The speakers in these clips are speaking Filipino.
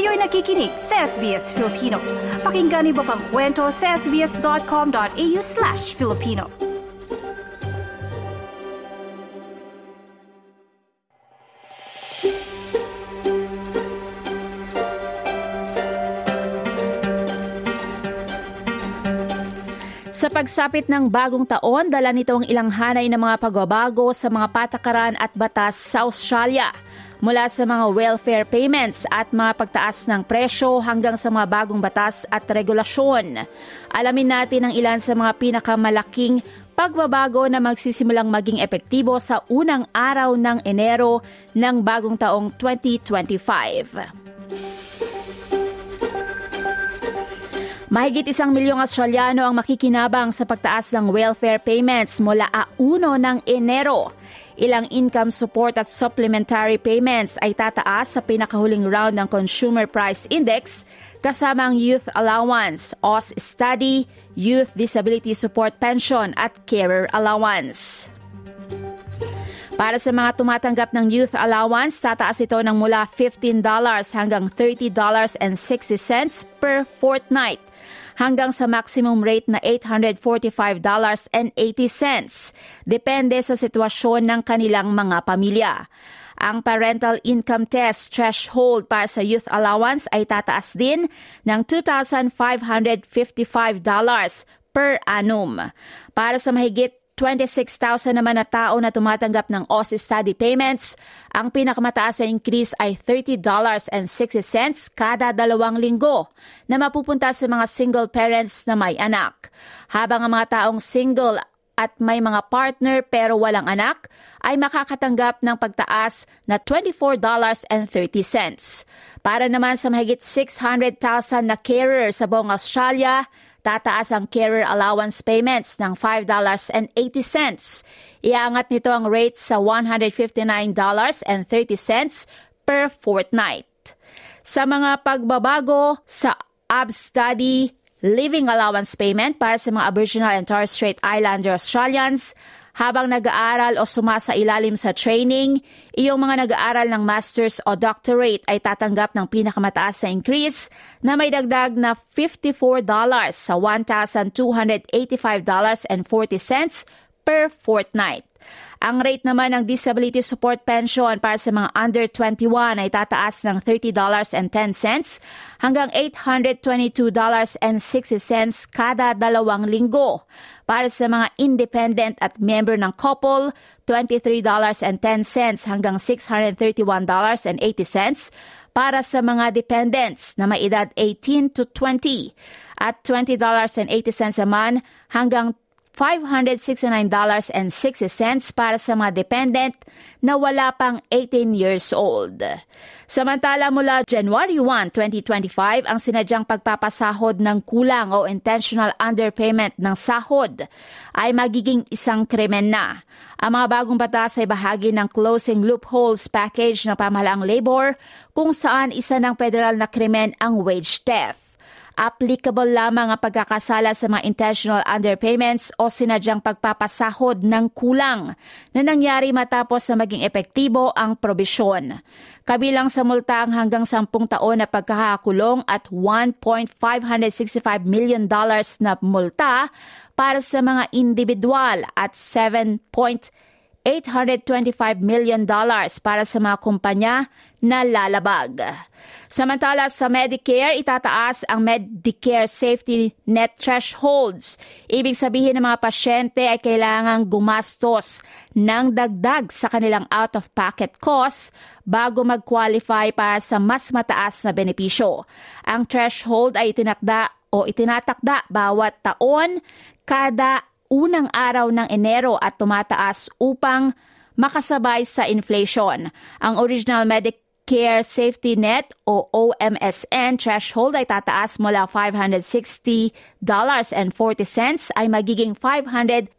Kayo'y nakikinig sa SBS Filipino. Pakinggan niyo pa ang kwento sa sbs.com.au/Filipino. Sa pagsapit ng bagong taon, dala nito ang ilang hanay ng mga pagbabago sa mga patakaran at batas sa Australia. Mula sa mga welfare payments at mga pagtaas ng presyo hanggang sa mga bagong batas at regulasyon. Alamin natin ang ilan sa mga pinakamalaking pagbabago na magsisimulang maging epektibo sa unang araw ng Enero ng bagong taong 2025. Mahigit 1 milyong Australiano ang makikinabang sa pagtaas ng welfare payments mula 1 ng Enero. Ilang income support at supplementary payments ay tataas sa pinakahuling round ng Consumer Price Index kasama ang Youth Allowance, OZ Study, Youth Disability Support Pension at Carer Allowance. Para sa mga tumatanggap ng Youth Allowance, tataas ito ng mula $15 hanggang $30.60 per fortnight, hanggang sa maximum rate na $845.80. Depende sa sitwasyon ng kanilang mga pamilya. Ang parental income test threshold para sa youth allowance ay tataas din ng $2,555 per annum. Para sa mahigit 26,000 naman na tao na tumatanggap ng OZ Study payments, ang pinakamataas na increase ay $30.60 kada 2 linggo na mapupunta sa mga single parents na may anak. Habang ang mga taong single at may mga partner pero walang anak ay makakatanggap ng pagtaas na $24.30. Para naman sa mahigit 600,000 na carer sa buong Australia, tataas ang carer allowance payments ng $5.80. Iangat nito ang rate sa $159.30 per fortnight. Sa mga pagbabago sa OZ Study living allowance payment para sa mga Aboriginal and Torres Strait Islander Australians, habang nag-aaral o sumasailalim sa training, iyong mga nag-aaral ng master's o doctorate ay tatanggap ng pinakamataas na increase na may dagdag na $54 sa $1,285.40 per fortnight. Ang rate naman ng Disability Support Pension para sa mga under 21 ay tataas ng $30.10 hanggang $822.60 kada 2 linggo. Para sa mga independent at member ng couple, $23.10 hanggang $631.80. Para sa mga dependents na may edad 18 to 20 at $20.80 naman hanggang $569.60 para sa mga dependent na wala pang 18 years old. Samantala mula January 1, 2025, ang sinadyang pagpapasahod ng kulang o intentional underpayment ng sahod ay magiging isang krimen na. Ang mga bagong batas ay bahagi ng Closing Loopholes Package ng Pamahalaang Labor kung saan isa ng federal na krimen ang wage theft. Applicable lamang ang pagkakasala sa mga intentional underpayments o sinadyang pagpapasahod ng kulang na nangyari matapos na maging epektibo ang probisyon. Kabilang sa multa ang hanggang 10 taon na pagkakakulong at $1.565 million na multa para sa mga individual at $7.825 million para sa mga kumpanya na lalabag. Samantala sa Medicare, itataas ang Medicare Safety Net Thresholds. Ibig sabihin ng mga pasyente ay kailangang gumastos ng dagdag sa kanilang out-of-pocket costs bago mag-qualify para sa mas mataas na benepisyo. Ang threshold ay itinatakda bawat taon kada unang araw ng Enero at tumataas upang makasabay sa inflation. Ang original Medicare Safety Net o OMSN threshold ay tataas mula $560.40 ay magiging $576.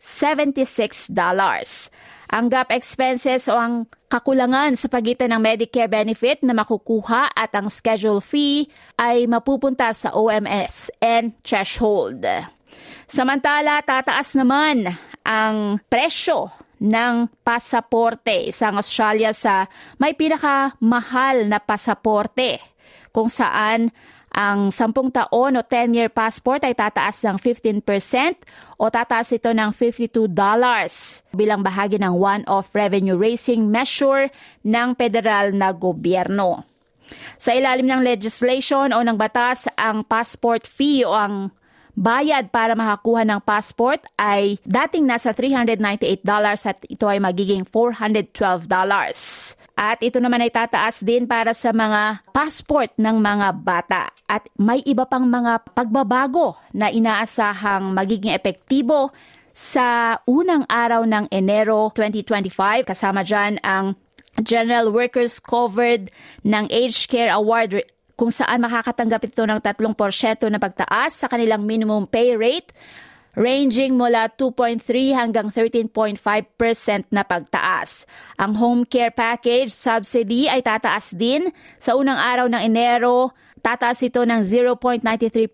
Ang gap expenses o ang kakulangan sa pagitan ng Medicare benefit na makukuha at ang schedule fee ay mapupunta sa OMSN threshold. Samantala, tataas naman ang presyo ng pasaporte sa Australia sa may pinakamahal na pasaporte. kung saan ang 10 taon o 10-year passport ay tataas ng 15% o tataas ito ng $52 bilang bahagi ng one-off revenue-raising measure ng federal na gobyerno. Sa ilalim ng legislation o ng batas, ang passport fee o ang bayad para makakuha ng passport ay dating nasa $398 at ito ay magiging $412. At ito naman ay tataas din para sa mga passport ng mga bata. At may iba pang mga pagbabago na inaasahang magiging epektibo sa unang araw ng Enero 2025. Kasama dyan ang general workers covered ng Aged Care Award kung saan makakatanggap ito ng 3% na pagtaas sa kanilang minimum pay rate, ranging mula 2.3 hanggang 13.5% na pagtaas. Ang home care package subsidy ay tataas din. Sa unang araw ng Enero, tataas ito ng 0.93%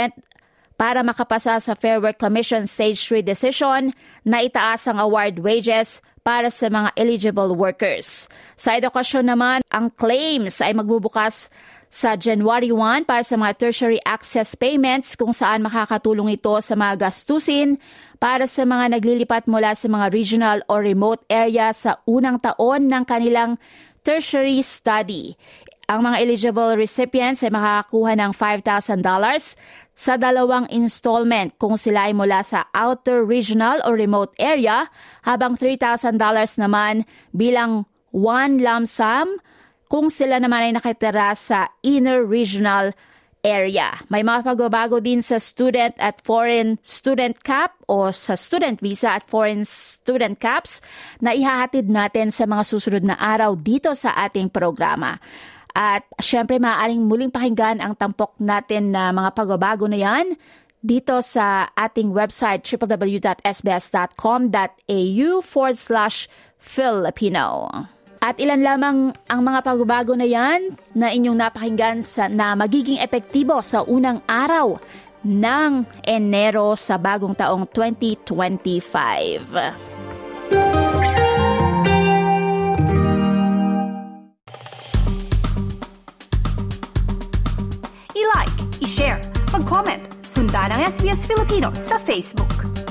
para makapasa sa Fair Work Commission Stage 3 decision na itaas ang award wages para sa mga eligible workers. Sa edukasyon naman, ang claims ay magbubukas sa January 1 para sa mga tertiary access payments kung saan makakatulong ito sa mga gastusin para sa mga naglilipat mula sa mga regional or remote area sa unang taon ng kanilang tertiary study. Ang mga eligible recipients ay makakakuha ng $5,000 sa 2 installment kung sila ay mula sa outer regional or remote area, habang $3,000 naman bilang one lump sum kung sila naman ay nakitira sa inner regional area. May mga pagbabago din sa student at foreign student cap o sa student visa at foreign student caps na ihahatid natin sa mga susunod na araw dito sa ating programa. At syempre, maaaring muling pakinggan ang tampok natin na mga pagbabago na yan dito sa ating website www.sbs.com.au/Filipino. At ilan lamang ang mga pagbabago na yan na inyong napakinggan na magiging epektibo sa unang araw ng Enero sa bagong taong 2025. I-like, i-share, mag-comment, sundan ang SBS Filipino sa Facebook.